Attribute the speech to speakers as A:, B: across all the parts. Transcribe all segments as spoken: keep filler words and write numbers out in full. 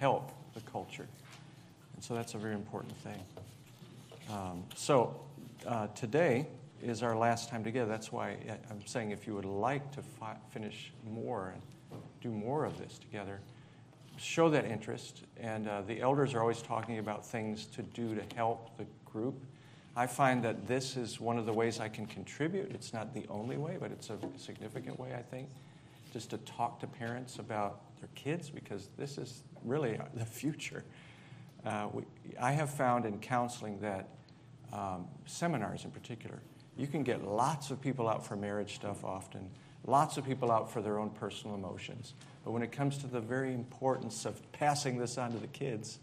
A: help the culture. And so that's a very important thing. Um, so uh, today is our last time together. That's why I'm saying if you would like to fi- finish more and do more of this together, show that interest. And uh, the elders are always talking about things to do to help the group. I find that this is one of the ways I can contribute. It's not the only way, but it's a significant way, I think, just to talk to parents about their kids, because this is really the future. Uh, we, I have found in counseling that um, seminars in particular, you can get lots of people out for marriage stuff often, lots of people out for their own personal emotions. But when it comes to the very importance of passing this on to the kids,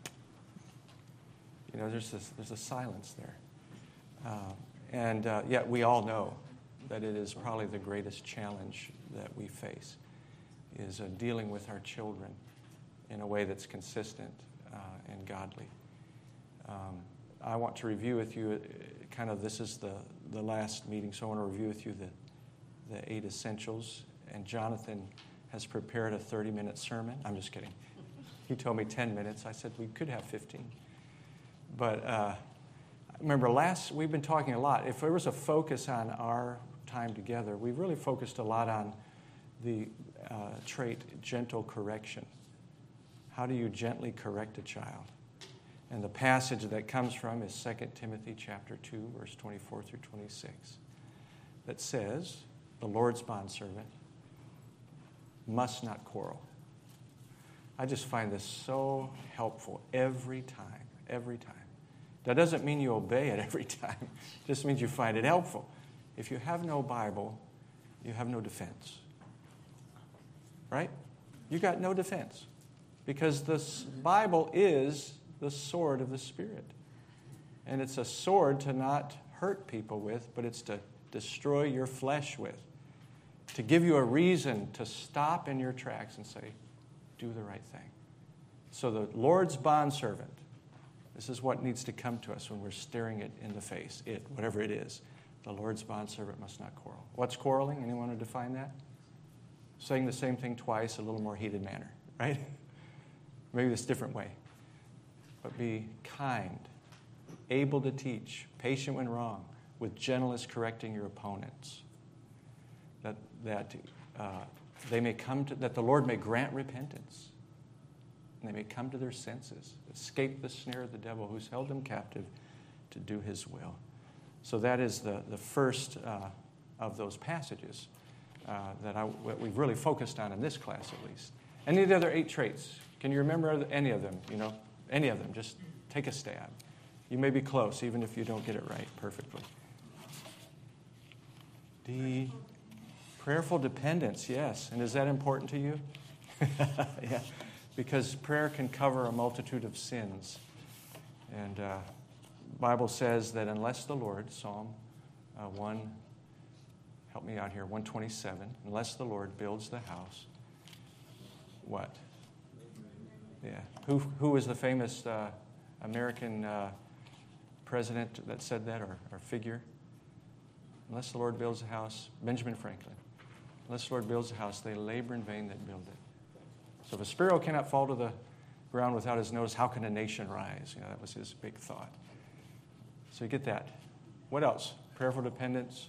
A: you know, there's this, there's a silence there. Uh, and uh, yet we all know that it is probably the greatest challenge that we face, is uh, dealing with our children in a way that's consistent uh, and godly. Um, I want to review with you, uh, kind of this is the, the last meeting, so I want to review with you the, the eight essentials. And Jonathan has prepared a thirty-minute sermon. I'm just kidding. He told me ten minutes. I said we could have fifteen. But uh, remember, last we've been talking a lot. If there was a focus on our time together, we really focused a lot on the uh, trait gentle correction. How do you gently correct a child? And the passage that comes from is Second Timothy chapter two, verse twenty-four through twenty-six, that says, the Lord's bondservant must not quarrel. I just find this so helpful every time, every time. That doesn't mean you obey it every time. It just means you find it helpful. If you have no Bible, you have no defense. Right? You got no defense. Because the Bible is the sword of the Spirit. And it's a sword to not hurt people with, but it's to destroy your flesh with. To give you a reason to stop in your tracks and say, do the right thing. So the Lord's bondservant, this is what needs to come to us when we're staring it in the face, it, whatever it is. The Lord's bondservant must not quarrel. What's quarreling? Anyone want to define that? Saying the same thing twice, a little more heated manner, right? Maybe this different way. But be kind, able to teach, patient when wrong, with gentleness correcting your opponents. That that uh, they may come to, that the Lord may grant repentance. And they may come to their senses, escape the snare of the devil who's held them captive to do his will. So that is the, the first uh, of those passages uh, that, I, that we've really focused on in this class at least. Any of the other eight traits? Can you remember any of them? You know, any of them? Just take a stab. You may be close, even if you don't get it right perfectly. D. Prayerful dependence, yes. And is that important to you? Yeah. Because prayer can cover a multitude of sins. And uh, the Bible says that unless the Lord, Psalm uh, one, help me out here, one twenty-seven, unless the Lord builds the house, what? Yeah. Who who was the famous uh, American uh, president that said that, or, or figure? Unless the Lord builds the house, Benjamin Franklin. Unless the Lord builds the house, they labor in vain that build it. So if a sparrow cannot fall to the ground without his notice, how can a nation rise? You know, that was his big thought. So you get that. What else? Prayerful dependence.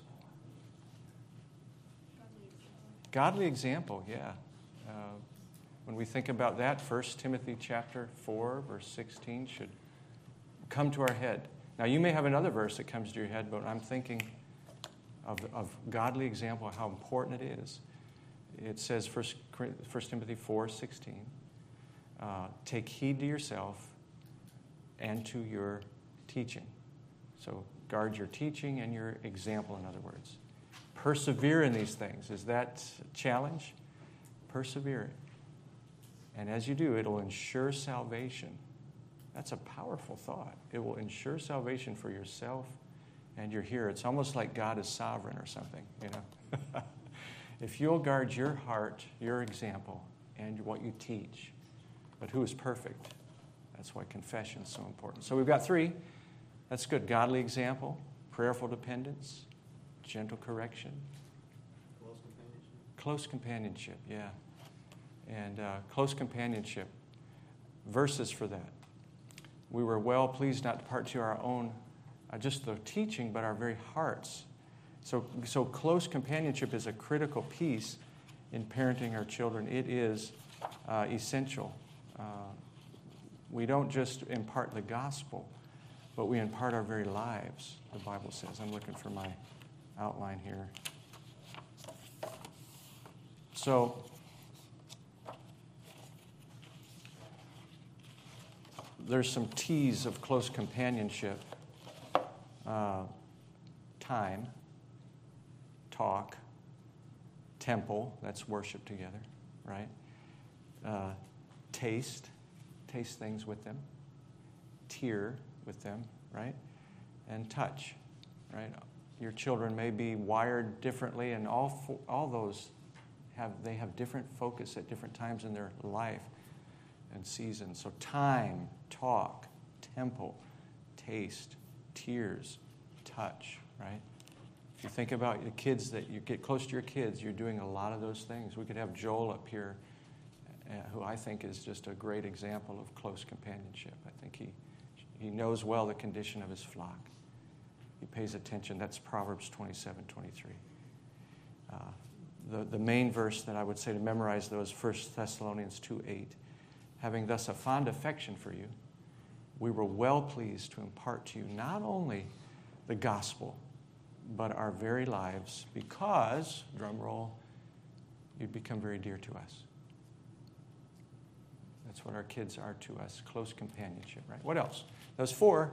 A: Godly example, yeah. Uh, when we think about that, First Timothy chapter four, verse sixteen should come to our head. Now, you may have another verse that comes to your head, but I'm thinking of, of godly example, how important it is. It says, First Timothy four sixteen, uh, take heed to yourself and to your teaching. So guard your teaching and your example, in other words. Persevere in these things. Is that a challenge? Persevere. And as you do, it'll ensure salvation. That's a powerful thought. It will ensure salvation for yourself and your hearer. It's almost like God is sovereign or something, you know. If you'll guard your heart, your example, and what you teach, but who is perfect? That's why confession is so important. So we've got three. That's good. Godly example, prayerful dependence, gentle correction.
B: Close companionship.
A: Close companionship, yeah. And uh, close companionship. verses for that. We were well pleased not to depart to our own, uh, just the teaching, but our very hearts. So, so close companionship is a critical piece in parenting our children. It is uh, essential. Uh, we don't just impart the gospel, but we impart our very lives, the Bible says. I'm looking for my outline here. So, there's some T's of close companionship. Uh, time, talk, temple, that's worship together, right? Uh, taste, taste things with them. Tear with them, right? And touch, right? Your children may be wired differently, and all four, all those have they have different focus at different times in their life and season. So time, talk, temple, taste, tears, touch, right? If you think about the kids that you get close to your kids, you're doing a lot of those things. We could have Joel up here, uh, who I think is just a great example of close companionship. I think he he knows well the condition of his flock. He pays attention. That's Proverbs twenty-seven, twenty-three. Uh, the, the main verse that I would say to memorize, though, is First Thessalonians two eight. Having thus a fond affection for you, we were well pleased to impart to you not only the gospel, but our very lives, because, drum roll, you'd become very dear to us. That's what our kids are to us, close companionship, right? What else? Those four.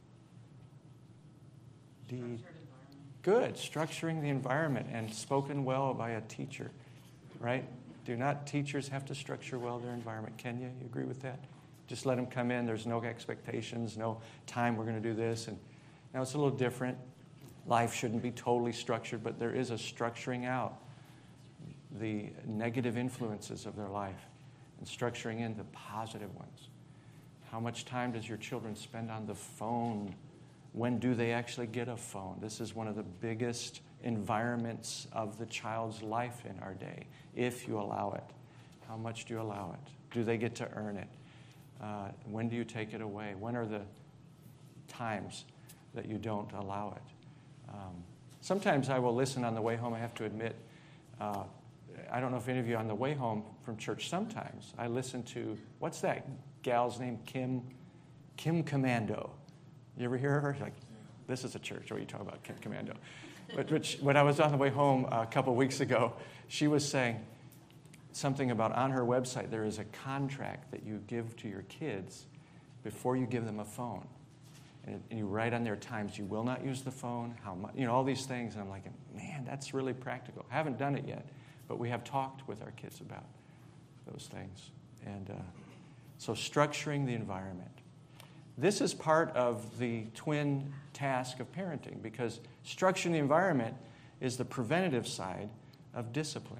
A: D. Good. Structuring the environment and spoken well by a teacher, right? Do not teachers have to structure well their environment? Can you? You agree with that? Just let them come in. There's no expectations, no time we're going to do this. And now it's a little different. Life shouldn't be totally structured, but there is a structuring out the negative influences of their life and structuring in the positive ones. How much time does your children spend on the phone? When do they actually get a phone? This is one of the biggest environments of the child's life in our day, if you allow it. How much do you allow it? Do they get to earn it? Uh, when do you take it away? When are the times that you don't allow it? Um, sometimes I will listen on the way home. I have to admit, uh, I don't know if any of you on the way home from church, sometimes I listen to, what's that gal's name? Kim, Kim Commando. You ever hear her? Like, this is a church. What are you talking about, Kim Commando? But which, when I was on the way home a couple weeks ago, she was saying something about on her website, there is a contract that you give to your kids before you give them a phone. And you write on there times you will not use the phone, how much, you know, all these things. And I'm like, man, that's really practical. I haven't done it yet, but we have talked with our kids about those things. And uh, so structuring the environment. This is part of the twin task of parenting, because structuring the environment is the preventative side of discipline.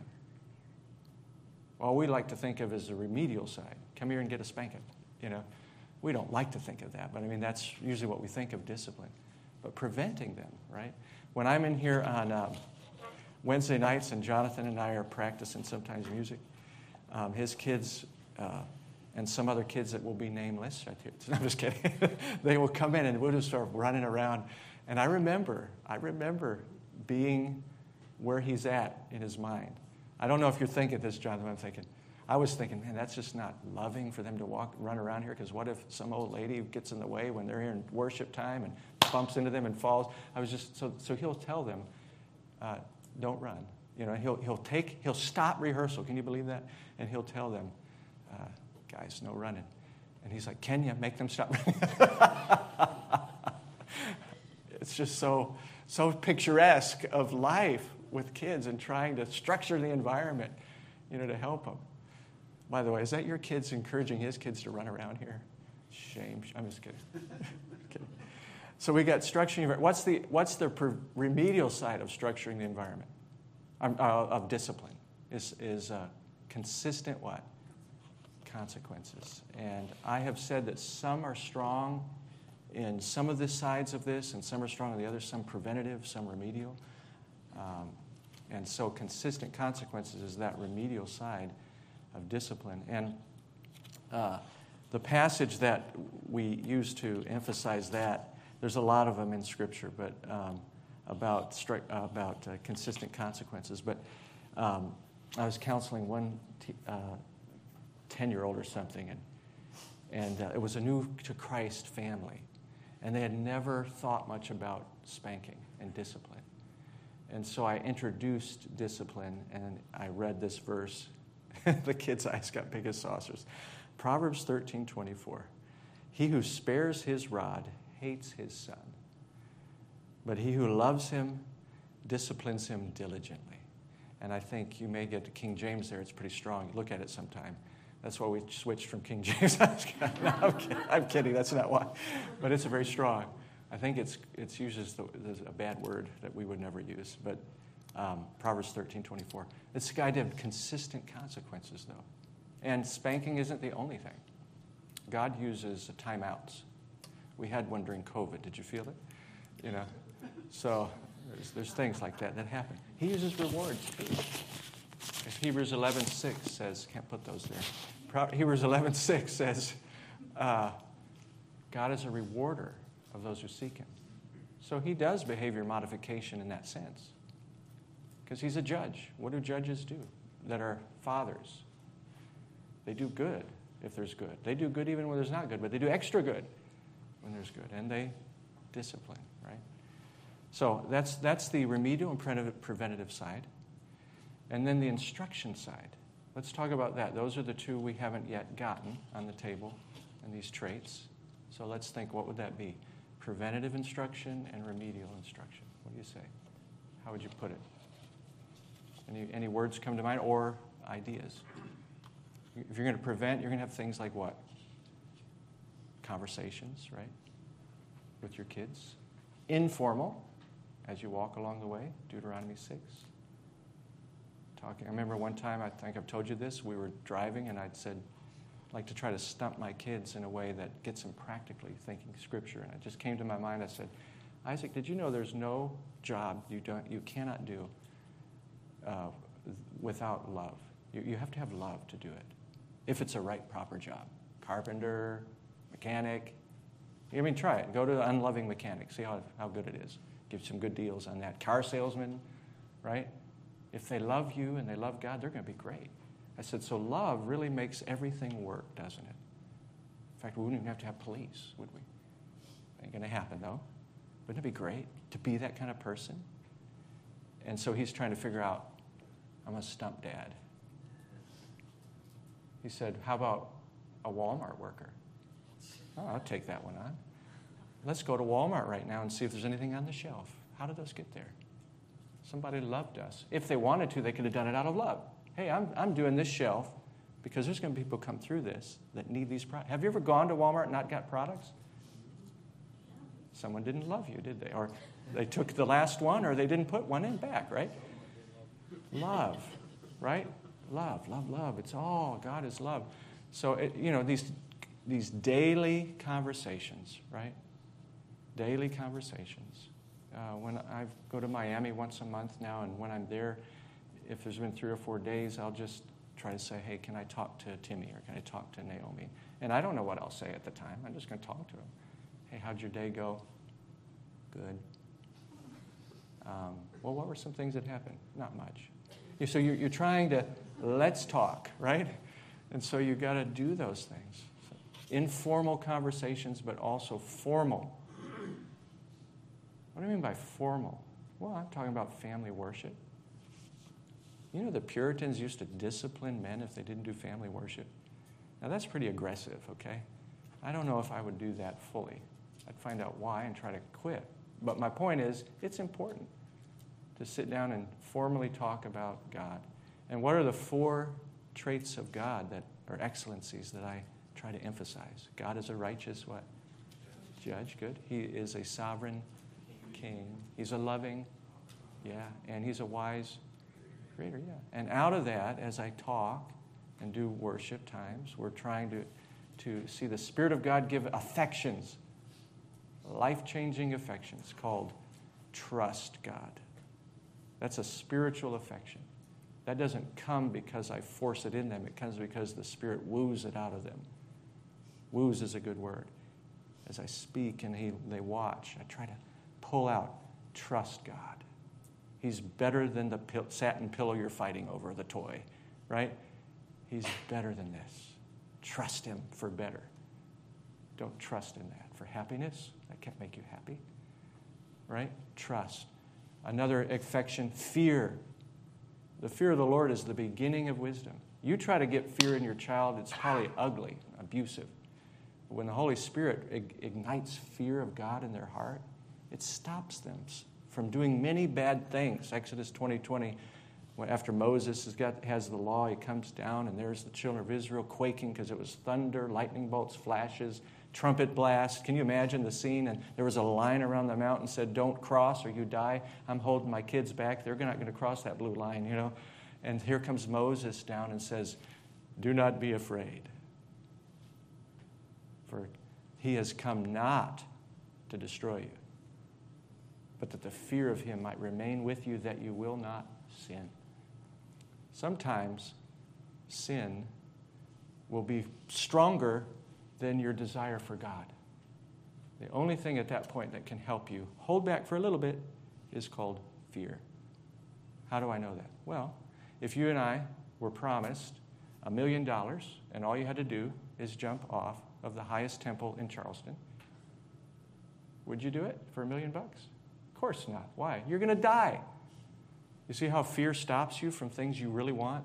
A: All we like to think of as the remedial side. Come here and get a spanking, you know. We don't like to think of that, but I mean, that's usually what we think of discipline. But preventing them, right? When I'm in here on um, Wednesday nights and Jonathan and I are practicing sometimes music, um, his kids uh, and some other kids that will be nameless, right here. I'm just kidding. They will come in and we'll just start running around. And I remember, I remember being where he's at in his mind. I don't know if you're thinking this, Jonathan, I'm thinking, I was thinking, man, that's just not loving for them to walk, run around here, because what if some old lady gets in the way when they're here in worship time and bumps into them and falls? I was just, so so he'll tell them, uh, don't run. You know, he'll he'll take, he'll stop rehearsal. Can you believe that? And he'll tell them, uh, guys, no running. And he's like, can you make them stop running? It's just so, so picturesque of life with kids and trying to structure the environment, you know, to help them. By the way, is that your kids encouraging his kids to run around here? Shame. I'm just kidding. kidding. So we got structuring. What's the what's the per- remedial side of structuring the environment? Um, uh, of discipline is is uh, consistent what? Consequences. And I have said that some are strong in some of the sides of this, and some are strong in the other. Some preventative, some remedial. Um, and so consistent consequences is that remedial side of discipline. And uh, the passage that we use to emphasize that, there's a lot of them in Scripture, but um, about stri- about uh, consistent consequences. But um, I was counseling one t- uh, ten-year-old or something, and and uh, it was a new to Christ family, and they had never thought much about spanking and discipline. And so I introduced discipline, and I read this verse. The kids' eyes got big as saucers. Proverbs thirteen twenty-four. He who spares his rod hates his son, but he who loves him disciplines him diligently. And I think you may get to King James there. It's pretty strong. Look at it sometime. That's why we switched from King James. no, I'm, kidding. I'm kidding. That's not why. But it's very strong. I think it's it's uses the, a bad word that we would never use. But um, Proverbs thirteen twenty-four. It's the idea of consistent consequences, though. And spanking isn't the only thing. God uses timeouts. We had one during COVID. Did you feel it? You know. So there's, there's things like that that happen. He uses rewards too. If Hebrews eleven six says, can't put those there. Pro- Hebrews eleven six says, uh, God is a rewarder of those who seek him. So he does behavior modification in that sense. Because he's a judge. What do judges do that are fathers? They do good if there's good. They do good even when there's not good, but they do extra good when there's good. And they discipline, right? So that's that's the remedial and preventative, preventative side. And then the instruction side. Let's talk about that. Those are the two we haven't yet gotten on the table, and these traits. So let's think, what would that be? Preventative instruction and remedial instruction. What do you say? How would you put it? Any, any words come to mind or ideas? If you're going to prevent, you're going to have things like what? Conversations, right? With your kids. Informal, as you walk along the way, Deuteronomy six. Talking. I remember one time, I think I've told you this, we were driving and I'd said, I'd like to try to stump my kids in a way that gets them practically thinking Scripture. And it just came to my mind, I said, Isaac, did you know there's no job you don't you cannot do uh, without love? You, you have to have love to do it, if it's a right, proper job. Carpenter, mechanic. I mean, try it. Go to an unloving mechanic. See how, how good it is. Give some good deals on that. Car salesman, right? If they love you and they love God, they're going to be great. I said, so love really makes everything work, doesn't it? In fact, we wouldn't even have to have police, would we? Ain't going to happen, though. Wouldn't it be great to be that kind of person? And so he's trying to figure out, I'm a stump dad. He said, how about a Walmart worker? Oh, I'll take that one on. Let's go to Walmart right now and see if there's anything on the shelf. How did those get there? Somebody loved us. If they wanted to, they could have done it out of love. Hey, I'm I'm doing this shelf because there's going to be people come through this that need these products. Have you ever gone to Walmart and not got products? Someone didn't love you, did they? Or they took the last one, or they didn't put one in back, right? Love, right? Love, love, love. It's all, God is love. So, it, you know, these these daily conversations, right? Daily conversations. Uh, when I go to Miami once a month now, and when I'm there, if there's been three or four days, I'll just try to say, hey, can I talk to Timmy, or can I talk to Naomi? And I don't know what I'll say at the time. I'm just going to talk to them. Hey, how'd your day go? Good. Um, well, what were some things that happened? Not much. So you're, you're trying to, let's talk, right? And so you've got to do those things. So, informal conversations, but also formal. What do I mean by formal? Well, I'm talking about family worship. You know, the Puritans used to discipline men if they didn't do family worship. Now, that's pretty aggressive, okay? I don't know if I would do that fully. I'd find out why and try to quit. But my point is, it's important to sit down and formally talk about God. And what are the four traits of God that are excellencies that I try to emphasize? God is a righteous what? Judge, good. He is a sovereign king. He's a loving, yeah. And he's a wise creator, yeah. And out of that, as I talk and do worship times, we're trying to, to see the Spirit of God give affections, life-changing affections called trust God. That's a spiritual affection. That doesn't come because I force it in them. It comes because the Spirit woos it out of them. Woos is a good word. As I speak and he, they watch, I try to pull out, trust God. He's better than the pill, satin pillow you're fighting over, the toy, right? He's better than this. Trust him for better. Don't trust in that. For happiness, that can't make you happy, right? Trust. Another affection, fear. The fear of the Lord is the beginning of wisdom. You try to get fear in your child, it's probably ugly, abusive. But when the Holy Spirit ignites fear of God in their heart, it stops them from doing many bad things. Exodus twenty twenty, after Moses has, got, has the law, he comes down and there's the children of Israel quaking because it was thunder, lightning bolts, flashes, trumpet blast. Can you imagine the scene? And there was a line around the mountain that said, don't cross or you die. I'm holding my kids back. They're not going to cross that blue line, you know. And here comes Moses down and says, do not be afraid. For he has come not to destroy you, but that the fear of him might remain with you, that you will not sin. Sometimes sin will be stronger than your desire for God. The only thing at that point that can help you hold back for a little bit is called fear. How do I know that? Well, if you and I were promised a million dollars and all you had to do is jump off of the highest temple in Charleston, would you do it for a million bucks? Of course not. Why? You're going to die. You see how fear stops you from things you really want?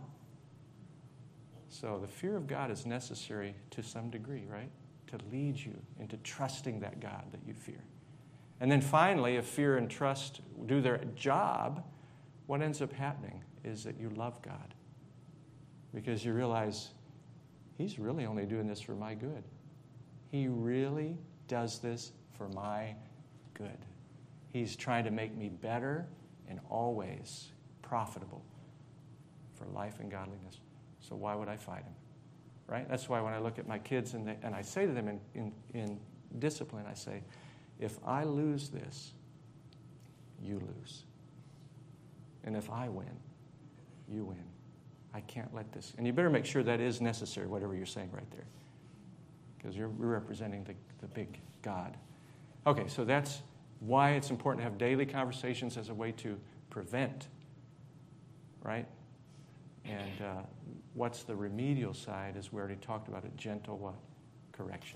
A: So the fear of God is necessary to some degree, right? To lead you into trusting that God that you fear. And then finally, if fear and trust do their job, what ends up happening is that you love God. Because you realize he's really only doing this for my good. He really does this for my good. He's trying to make me better in all ways, profitable for life and godliness. So why would I fight him? Right? That's why when I look at my kids and, they, and I say to them in, in, in discipline, I say, if I lose this, you lose. And if I win, you win. I can't let this. And you better make sure that is necessary, whatever you're saying right there. Because you're representing the, the big God. Okay, so that's why it's important to have daily conversations as a way to prevent, right? And uh, what's the remedial side, as we already talked about it, gentle what? Correction.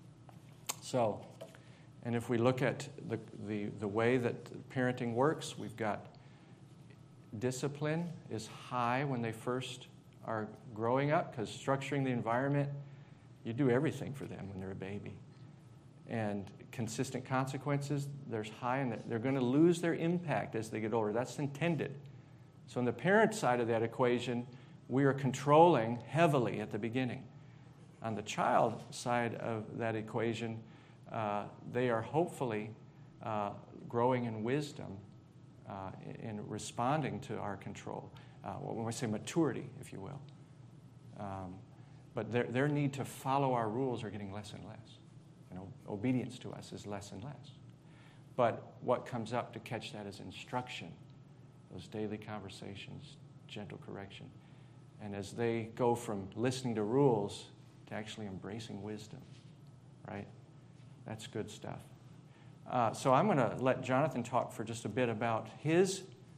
A: So, and if we look at the, the, the way that parenting works, we've got discipline is high when they first are growing up, because structuring the environment, you do everything for them when they're a baby. And consistent consequences, there's high, and they're going to lose their impact as they get older. That's intended. So on the parent side of that equation, we are controlling heavily at the beginning. On the child side of that equation, uh, they are hopefully uh, growing in wisdom uh, in responding to our control. Uh, when we say maturity, if you will. Um, but their, their need to follow our rules are getting less and less. You know, obedience to us is less and less. But what comes up to catch that is instruction, those daily conversations, gentle correction. And as they go from listening to rules to actually embracing wisdom, right? That's good stuff. Uh, so I'm going to let Jonathan talk for just a bit about his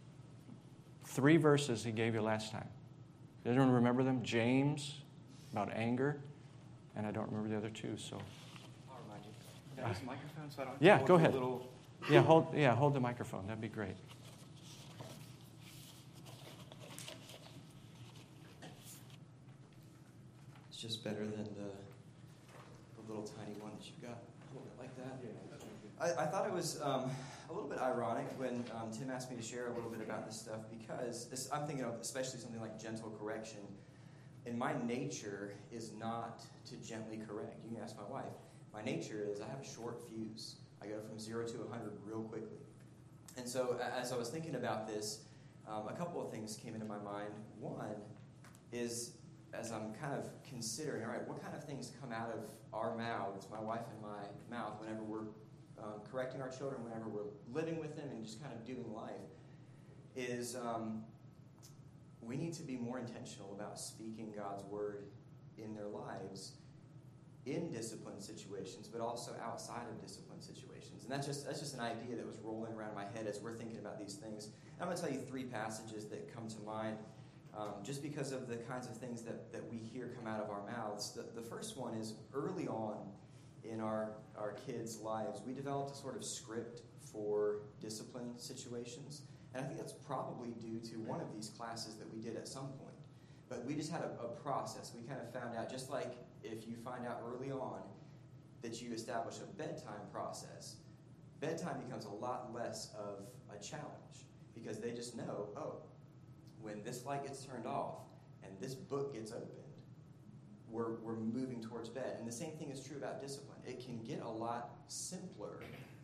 A: three verses he gave you last time. Does anyone remember them? James, about anger, and I don't remember the other two, so...
B: I'll remind you. Can I use the microphone so I don't...
A: Yeah, go ahead.
B: Little...
A: Yeah, hold, yeah, hold the microphone. That'd be great.
B: It's just better than the, the little tiny one that you got. Hold it like that. I, I thought it was um, a little bit ironic when um, Tim asked me to share a little bit about this stuff, because this, I'm thinking of especially something like gentle correction. And my nature is not to gently correct. You can ask my wife. My nature is I have a short fuse. I go from zero to one hundred real quickly. And so as I was thinking about this, um, a couple of things came into my mind. One is, as I'm kind of considering, all right, what kind of things come out of our mouths, my wife and my mouth, whenever we're um, correcting our children, whenever we're living with them and just kind of doing life, is um, we need to be more intentional about speaking God's word in their lives in discipline situations, but also outside of discipline situations. And that's just that's just an idea that was rolling around my head as we're thinking about these things. And I'm going to tell you three passages that come to mind um, just because of the kinds of things that, that we hear come out of our mouths. The, the first one is early on in our, our kids' lives, we developed a sort of script for discipline situations. And I think that's probably due to one of these classes that we did at some point. But we just had a, a process. We kind of found out, just like if you find out early on that you establish a bedtime process, bedtime becomes a lot less of a challenge because they just know, oh, when this light gets turned off and this book gets opened, we're, we're moving towards bed. And the same thing is true about discipline. It can get a lot simpler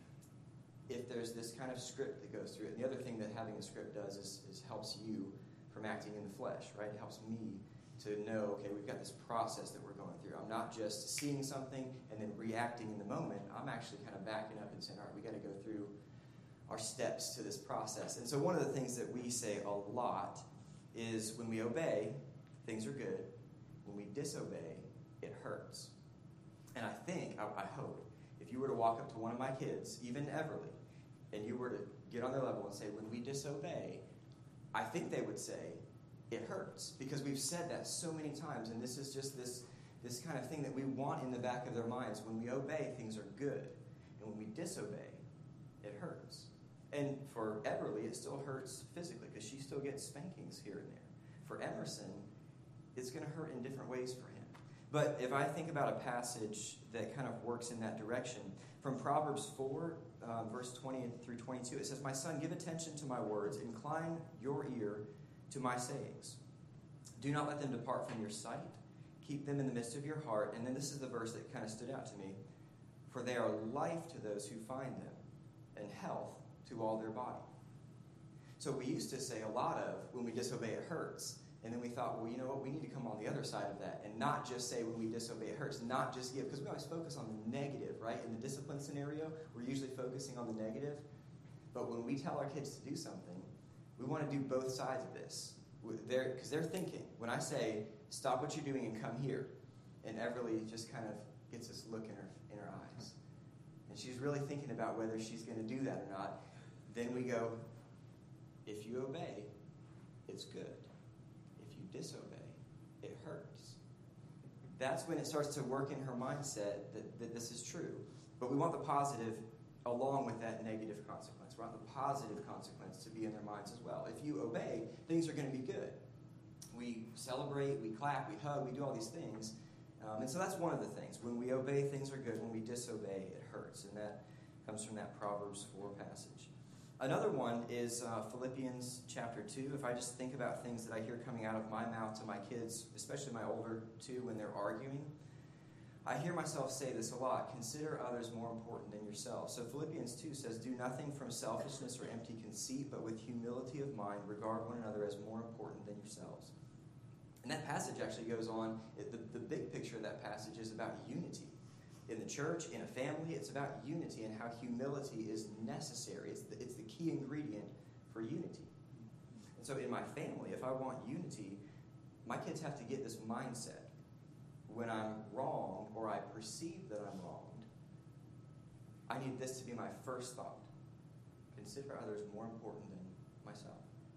B: if there's this kind of script that goes through it. And the other thing that having a script does is, is helps you from acting in the flesh, right? It helps me to know, okay, we've got this process that we're going through. I'm not just seeing something and then reacting in the moment. I'm actually kind of backing up and saying, all right, we got to go through our steps to this process. And so one of the things that we say a lot is when we obey, things are good. When we disobey, it hurts. And I think, I, I hope, if you were to walk up to one of my kids, even Everly, and you were to get on their level and say, when we disobey, I think they would say, it hurts. Because we've said that so many times, and this is just this, this kind of thing that we want in the back of their minds. When we obey, things are good. And when we disobey, it hurts. And for Everly, it still hurts physically, because she still gets spankings here and there. For Emerson, it's going to hurt in different ways for him. But if I think about a passage that kind of works in that direction, from Proverbs four, uh, verse twenty through twenty-two, it says, "My son, give attention to my words. Incline your ear to my sayings. Do not let them depart from your sight. Keep them in the midst of your heart." And then this is the verse that kind of stood out to me. "For they are life to those who find them, and health to all their body." So we used to say a lot of, when we disobey, it hurts. And then we thought, well, you know what, we need to come on the other side of that and not just say when we disobey it hurts, not just give, because we always focus on the negative, right? In the discipline scenario, we're usually focusing on the negative. But when we tell our kids to do something, we want to do both sides of this. Because they're, they're thinking, when I say, stop what you're doing and come here, and Everly just kind of gets this look in her, in her eyes. And she's really thinking about whether she's going to do that or not. Then we go, if you obey, it's good. Disobey, it hurts. That's when it starts to work in her mindset that, that this is true. But we want the positive along with that negative consequence. We want the positive consequence to be in their minds as well. If you obey, things are going to be good. We celebrate, we clap, we hug, we do all these things. Um, and so that's one of the things. When we obey, things are good. When we disobey, it hurts. And that comes from that Proverbs four passage. Another one is uh, Philippians chapter two. If I just think about things that I hear coming out of my mouth to my kids, especially my older two when they're arguing, I hear myself say this a lot: consider others more important than yourself. So Philippians two says, "Do nothing from selfishness or empty conceit, but with humility of mind regard one another as more important than yourselves." And that passage actually goes on. It, the, the big picture of that passage is about unity. In the church, in a family, it's about unity and how humility is necessary. It's the, it's the key ingredient for unity. And so in my family, if I want unity, my kids have to get this mindset. When I'm wrong or I perceive that I'm wronged, I need this to be my first thought. Consider others more important than myself.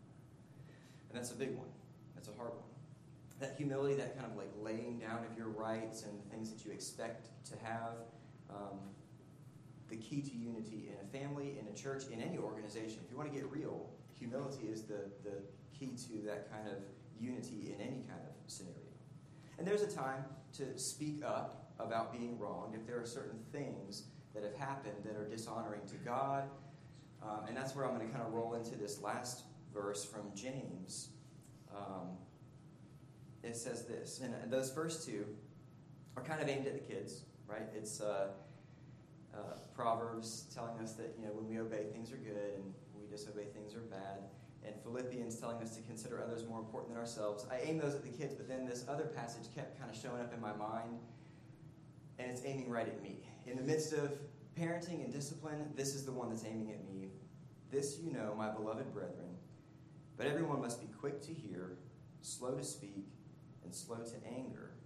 B: And that's a big one. That's a hard one. That humility, that kind of like laying down of your rights and the things that you expect to have, um, the key to unity in a family, in a church, in any organization. If you want to get real, humility is the, the key to that kind of unity in any kind of scenario. And there's a time to speak up about being wronged if there are certain things that have happened that are dishonoring to God. Um, and that's where I'm going to kind of roll into this last verse from James. Um, It says this, and those first two are kind of aimed at the kids, right? It's uh, uh, Proverbs telling us that, you know, when we obey, things are good, and when we disobey, things are bad. And Philippians telling us to consider others more important than ourselves. I aim those at the kids, but then this other passage kept kind of showing up in my mind, and it's aiming right at me. In the midst of parenting and discipline, this is the one that's aiming at me. "This you know, my beloved brethren, but everyone must be quick to hear, slow to speak, and slow to anger,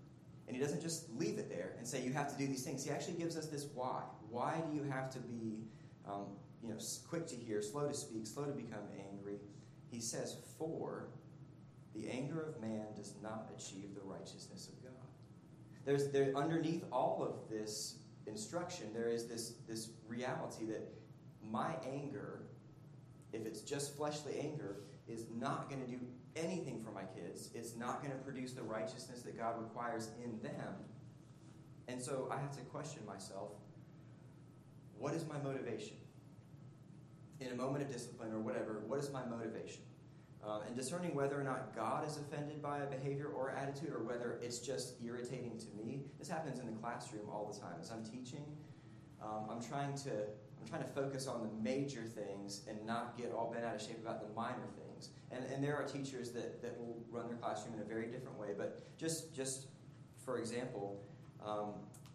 B: And he doesn't just leave it there and say you have to do these things. He actually gives us this why. Why do you have to be um, you know, quick to hear, slow to speak, slow to become angry? He says, for the anger of man does not achieve the righteousness of God. There's there underneath all of this instruction, there is this, this reality that my anger, if it's just fleshly anger, is not going to do anything for my kids. It's not going to produce the righteousness that God requires in them. And so I have to question myself, what is my motivation? In a moment of discipline or whatever, what is my motivation? Um, and discerning whether or not God is offended by a behavior or attitude, or whether it's just irritating to me. This happens in the classroom all the time. As I'm teaching, um, I'm trying to I'm trying to focus on the major things and not get all bent out of shape about the minor things. And and there are teachers that, that will run their classroom in a very different way. But just just for example, um,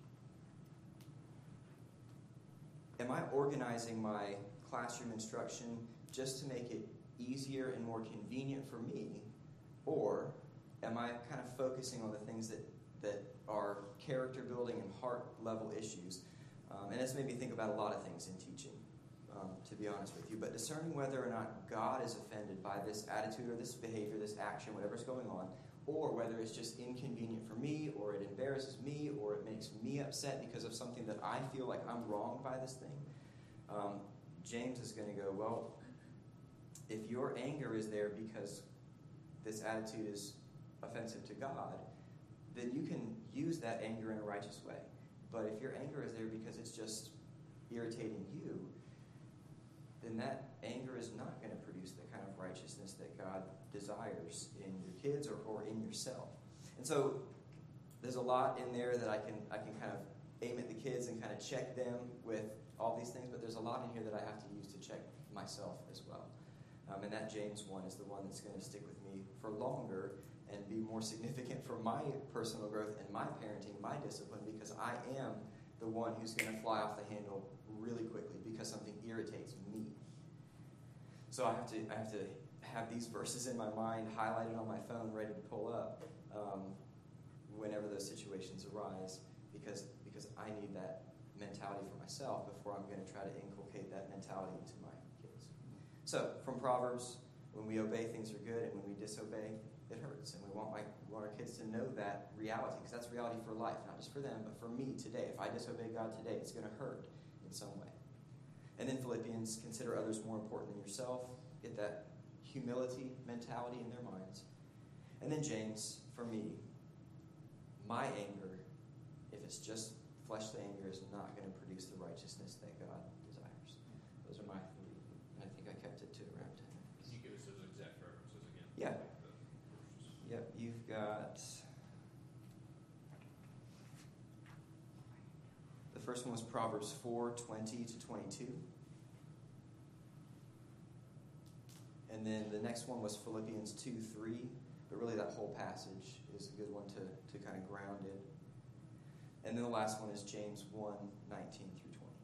B: am I organizing my classroom instruction just to make it easier and more convenient for me, or am I kind of focusing on the things that, that are character building and heart level issues? Um, and this made me think about a lot of things in teaching, um, to be honest with you. But discerning whether or not God is offended by this attitude or this behavior, this action, whatever's going on, or whether it's just inconvenient for me, or it embarrasses me, or it makes me upset because of something that I feel like I'm wronged by this thing. Um, James is going to go, well, if your anger is there because this attitude is offensive to God, then you can use that anger in a righteous way. But if your anger is there because it's just irritating you, then that anger is not going to produce the kind of righteousness that God desires in your kids or, or in yourself. And so there's a lot in there that I can I can kind of aim at the kids and kind of check them with all these things, but there's a lot in here that I have to use to check myself as well. Um, and that James one is the one that's going to stick with me for longer and be more significant for my personal growth and my parenting, my discipline, because I am the one who's going to fly off the handle really quickly because something irritates me. So I have to I have to have these verses in my mind, highlighted on my phone, ready to pull up um, whenever those situations arise, because because I need that mentality for myself before I'm going to try to inculcate that mentality into my kids. So, from Proverbs, when we obey, things are good, and when we disobey, it hurts. And we want, my, we want our kids to know that reality, because that's reality for life, not just for them, but for me today. If I disobey God today, it's going to hurt in some way. And then Philippians, consider others more important than yourself. Get that humility mentality in their minds. And then James, for me, my anger, if it's just fleshly anger, is not going to produce the righteousness that God desires. Those are my three. And I think I kept it to around ten minutes.
C: Can you give us those exact references again?
B: Yeah.
C: Like the verses.
B: Yep, you've got... The first one was Proverbs four, twenty to twenty-two. And then the next one was Philippians two, three. But really that whole passage is a good one to, to kind of ground it. And then the last one is James one, nineteen through twenty.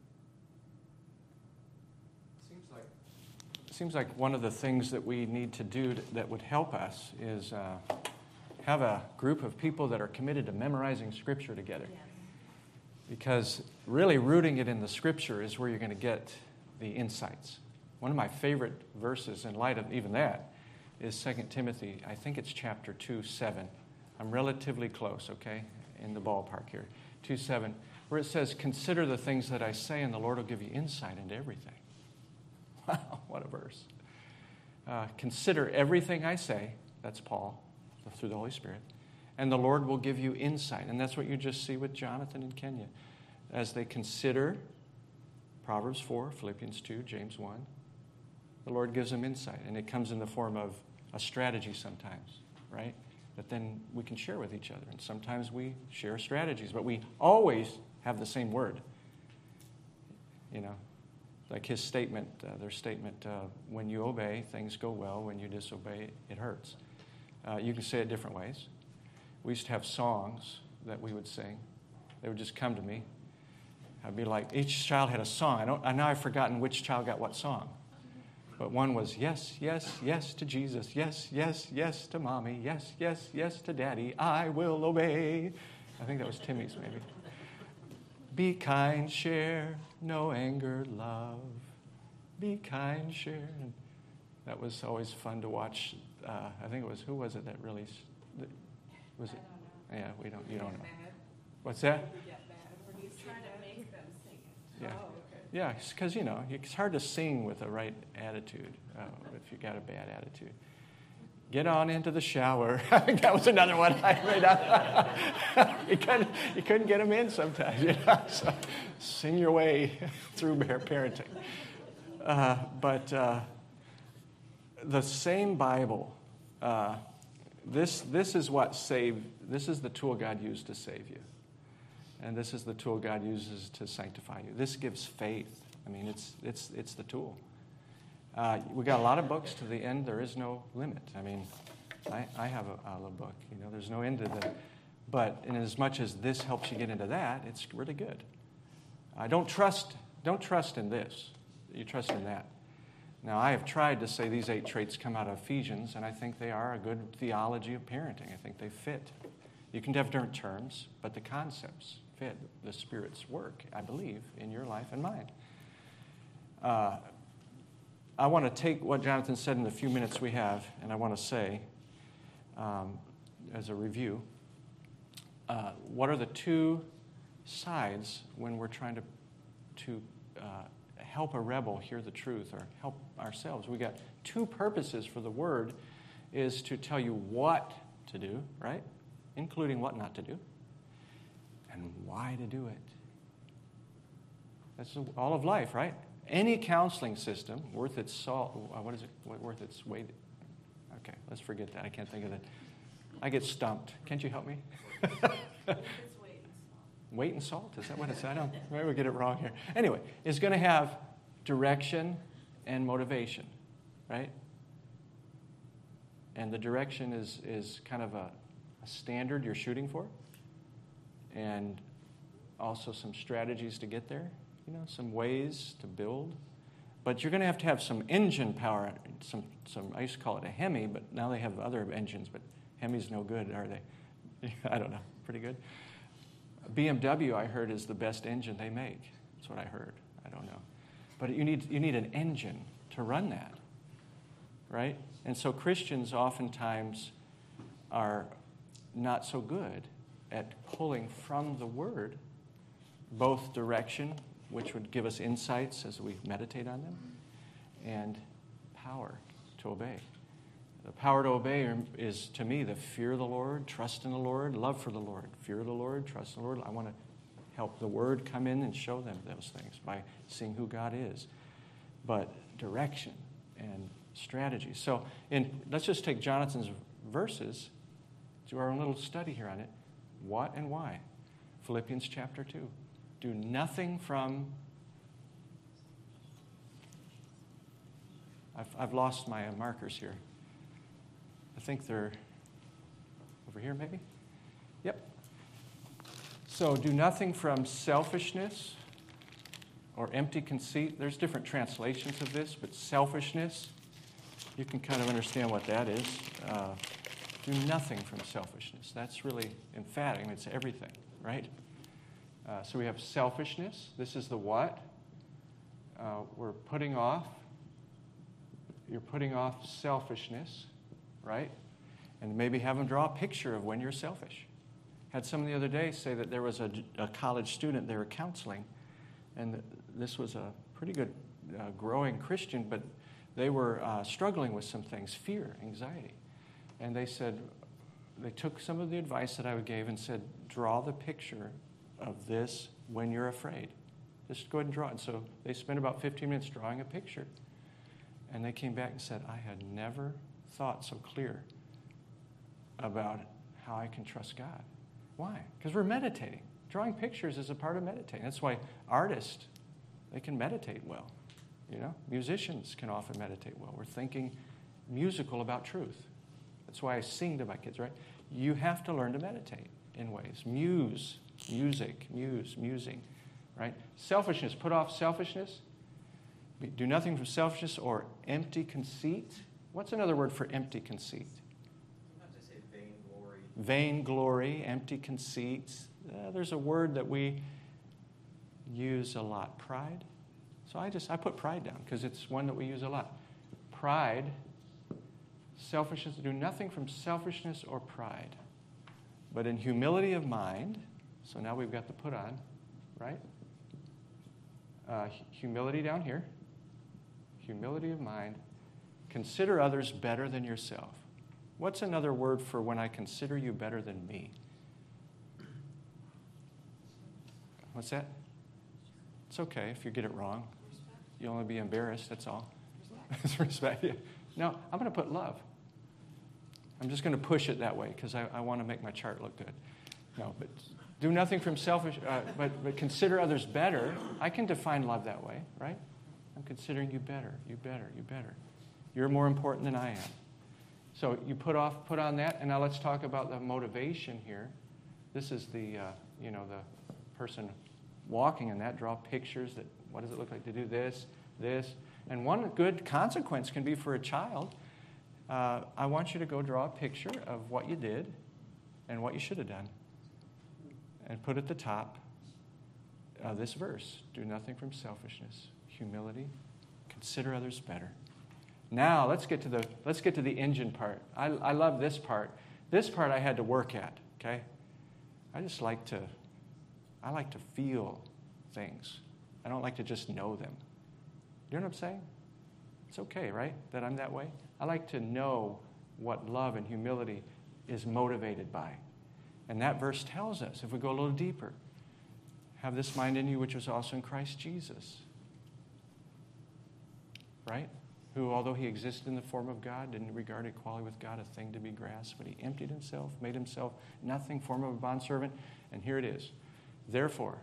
A: Seems like seems like one of the things that we need to do that would help us is uh, have a group of people that are committed to memorizing Scripture together.
D: Yes.
A: Because really rooting it in the Scripture is where you're going to get the insights. One of my favorite verses in light of even that is Second Timothy, I think it's chapter two, seven. I'm relatively close, okay, in the ballpark here. two, seven, where it says, consider the things that I say, and the Lord will give you insight into everything. Wow, what a verse. Uh, consider everything I say, that's Paul, through the Holy Spirit, and the Lord will give you insight. And that's what you just see with Jonathan and Kenya. As they consider Proverbs four, Philippians two, James one, the Lord gives them insight. And it comes in the form of a strategy sometimes, right? That then we can share with each other. And sometimes we share strategies, but we always have the same word. You know, like his statement, uh, their statement, uh, when you obey, things go well. When you disobey, it hurts. Uh, you can say it different ways. We used to have songs that we would sing. They would just come to me. I'd be like, each child had a song. I don't. I now I've forgotten which child got what song. But one was yes, yes, yes to Jesus. Yes, yes, yes to mommy. Yes, yes, yes to daddy. I will obey. I think that was Timmy's maybe. Be kind, share, no anger, love. Be kind, share. And that was always fun to watch. Uh, I think it was, who was it that really, was it? Yeah, we don't, you don't know. What's that?
D: He's trying to make them sing it.
A: Yeah.
D: Oh, okay.
A: Yeah, because, you know, it's hard to sing with the right attitude uh, if you got a bad attitude. Get on into the shower. I think that was another one I read out. you, couldn't, you couldn't get them in sometimes. You know? So sing your way through parenting. Uh, but uh, the same Bible, uh, this, this is what saved, this is the tool God used to save you. And this is the tool God uses to sanctify you. This gives faith. I mean, it's, it's, it's the tool. Uh, we got a lot of books. To the end, there is no limit. I mean, I, I have a, a little book. You know, there's no end to that. But in as much as this helps you get into that, it's really good. I uh, don't trust. Don't trust in this. You trust in that. Now, I have tried to say these eight traits come out of Ephesians, and I think they are a good theology of parenting. I think they fit. You can have different terms, but the concepts fit the Spirit's work, I believe, in your life and mine. Uh, I want to take what Jonathan said in the few minutes we have, and I want to say, um, as a review, uh, what are the two sides when we're trying to, to uh, help a rebel hear the truth or help ourselves? We got two purposes for the Word, is to tell you what to do, right? Including what not to do, and why to do it. That's all of life, right? Any counseling system worth its salt, what is it, worth its weight? Okay, let's forget that. I can't think of it. I get stumped. Can't you help me?
D: It's weight and salt.
A: Weight and salt? Is that what it's? I don't, maybe we get it wrong here. Anyway, it's going to have direction and motivation, right? And the direction is, is kind of a, a standard you're shooting for, and also some strategies to get there. You know, some ways to build. But you're going to have to have some engine power. Some, some. I used to call it a Hemi, but now they have other engines. But Hemi's no good, are they? I don't know. Pretty good. B M W, I heard, is the best engine they make. That's what I heard. I don't know. But you need, you need an engine to run that, right? And so Christians oftentimes are not so good at pulling from the Word both direction, which would give us insights as we meditate on them, and power to obey. The power to obey is, to me, the fear of the Lord, trust in the Lord, love for the Lord. Fear of the Lord, trust in the Lord. I want to help the Word come in and show them those things by seeing who God is. But direction and strategy. So in, let's just take Jonathan's verses, do our own little study here on it. What and why? Philippians chapter two. Do nothing from, I've, I've lost my markers here. I think they're over here maybe? Yep. So do nothing from selfishness or empty conceit. There's different translations of this, but selfishness, you can kind of understand what that is. Uh, do nothing from selfishness. That's really emphatic. I mean, it's everything, right? Uh, so we have selfishness. This is the what. Uh, we're putting off. You're putting off selfishness, right? And maybe have them draw a picture of when you're selfish. Had someone the other day say that there was a, a college student they were counseling, and this was a pretty good uh, growing Christian, but they were uh, struggling with some things, fear, anxiety. And they said, they took some of the advice that I gave and said, draw the picture of this when you're afraid. Just go ahead and draw it. And so they spent about fifteen minutes drawing a picture. And they came back and said, I had never thought so clear about how I can trust God. Why? Because we're meditating. Drawing pictures is a part of meditating. That's why artists, they can meditate well. You know, musicians can often meditate well. We're thinking musical about truth. That's why I sing to my kids, right? You have to learn to meditate in ways. Muse, music, muse, musing, right? Selfishness, put off selfishness. Do nothing from selfishness or empty conceit. What's another word for empty conceit?
B: Sometimes they say vainglory.
A: Vainglory, empty conceit. Uh, there's a word that we use a lot. Pride. So I just I put pride down because it's one that we use a lot. Pride, selfishness. Do nothing from selfishness or pride, but in humility of mind. So now we've got the put on, right? Uh, humility down here. Humility of mind. Consider others better than yourself. What's another word for when I consider you better than me? What's that? It's okay if you get it wrong. You'll only be embarrassed, that's all. Respect. Respect. Yeah. No, I'm going to put love. I'm just going to push it that way because I, I want to make my chart look good. No, but do nothing from selfish, uh, but, but consider others better. I can define love that way, right? I'm considering you better, you better, you better. You're more important than I am. So you put off, put on that, and now let's talk about the motivation here. This is the, uh, you know, the person walking in that. Draw pictures that, what does it look like to do this, this. And one good consequence can be for a child, uh, I want you to go draw a picture of what you did and what you should have done. And put at the top uh, this verse, do nothing from selfishness, humility, consider others better. Now let's get to the let's get to the engine part. I, I love this part. This part I had to work at, okay? I just like to I like to feel things. I don't like to just know them. You know what I'm saying? It's okay, right? That I'm that way. I like to know what love and humility is motivated by. And that verse tells us, if we go a little deeper, have this mind in you which was also in Christ Jesus. Right? Who, although he existed in the form of God, didn't regard equality with God a thing to be grasped, but he emptied himself, made himself nothing, form of a bondservant. And here it is. Therefore,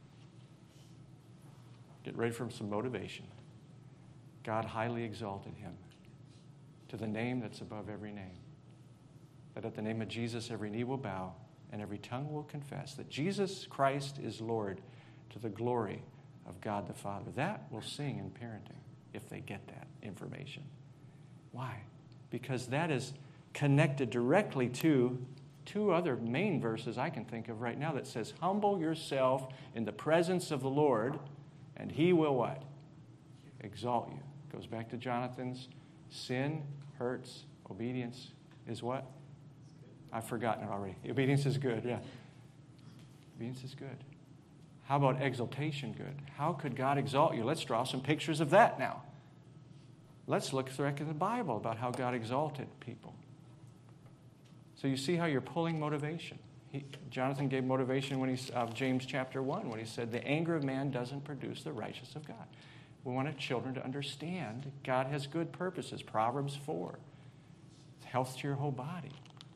A: get ready for some motivation. God highly exalted him to the name that's above every name. That at the name of Jesus every knee will bow and every tongue will confess that Jesus Christ is Lord to the glory of God the Father. That will sing in parenting if they get that information. Why? Because that is connected directly to two other main verses I can think of right now that says, humble yourself in the presence of the Lord and he will what? Exalt you. Goes back to Jonathan's sin hurts, obedience is what? I've forgotten it already. Obedience is good, yeah. Obedience is good. How about exaltation good? How could God exalt you? Let's draw some pictures of that now. Let's look through the Bible about how God exalted people. So you see how you're pulling motivation. He, Jonathan gave motivation when he of uh, James chapter one when he said, the anger of man doesn't produce the righteousness of God. We want our children to understand God has good purposes. Proverbs four. Health to your whole body.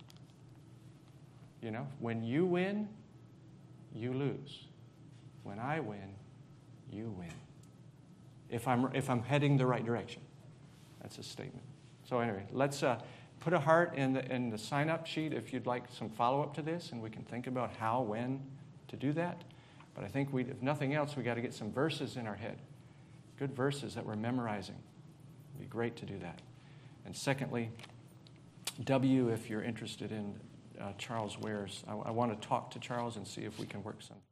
A: You know, when you win, you lose. When I win, you win. If I'm if I'm heading the right direction. That's a statement. So anyway, let's uh, put a heart in the in the sign-up sheet if you'd like some follow-up to this, and we can think about how, when to do that. But I think we, if nothing else, we got to get some verses in our head. Good verses that we're memorizing. It'd be great to do that. And secondly, W, if you're interested in uh, Charles Ware's. I, I want to talk to Charles and see if we can work some.